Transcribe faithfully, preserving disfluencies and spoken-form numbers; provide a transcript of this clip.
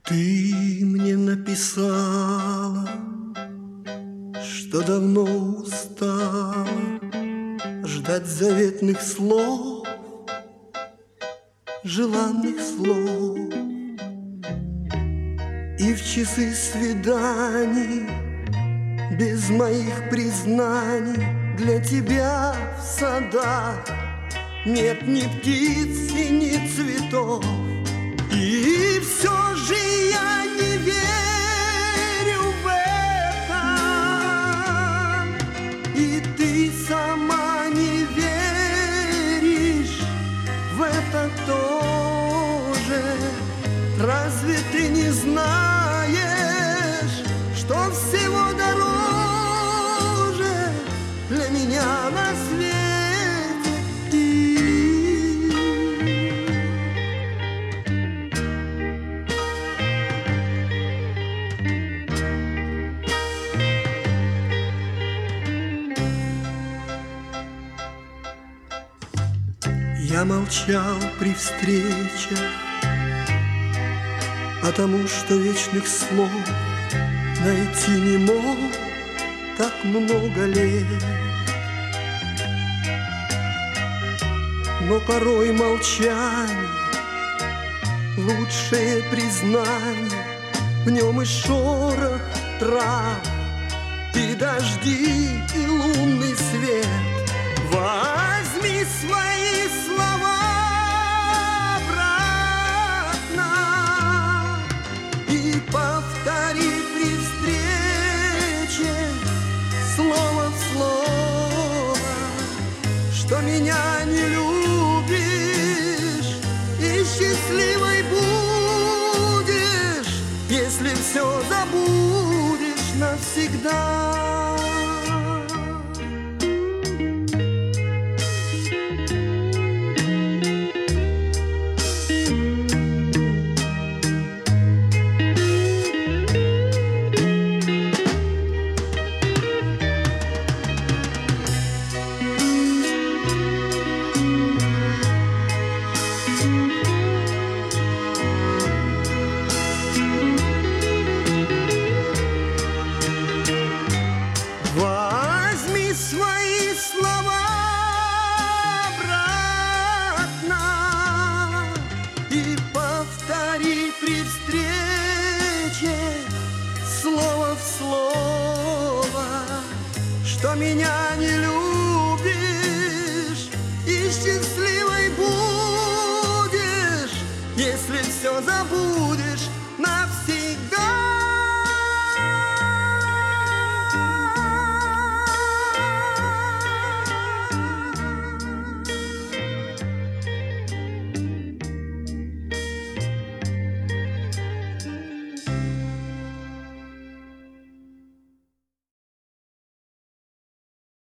Ты мне написала, что давно устала ждать заветных слов, желанных слов. И в часы свиданий без моих признаний для тебя в садах нет ни птиц и ни цветов. И все же я не верю в это, и ты сама не веришь в это тоже. Разве ты не знаешь, что всего дороже для меня на свете ты? Я молчал при встречах, потому что вечных слов найти не мог так много лет. Но порой молчание — лучшее признание, в нем и шорох трав, и дожди, и лунный свет. Возьми свои слова обратно и повтори при встрече слово в слово, что меня не любишь и счастливой будешь, если все забудешь навсегда. Возьми свои слова обратно и повтори при встрече слово в слово, что меня не любишь и счастливой будешь, если все забудешь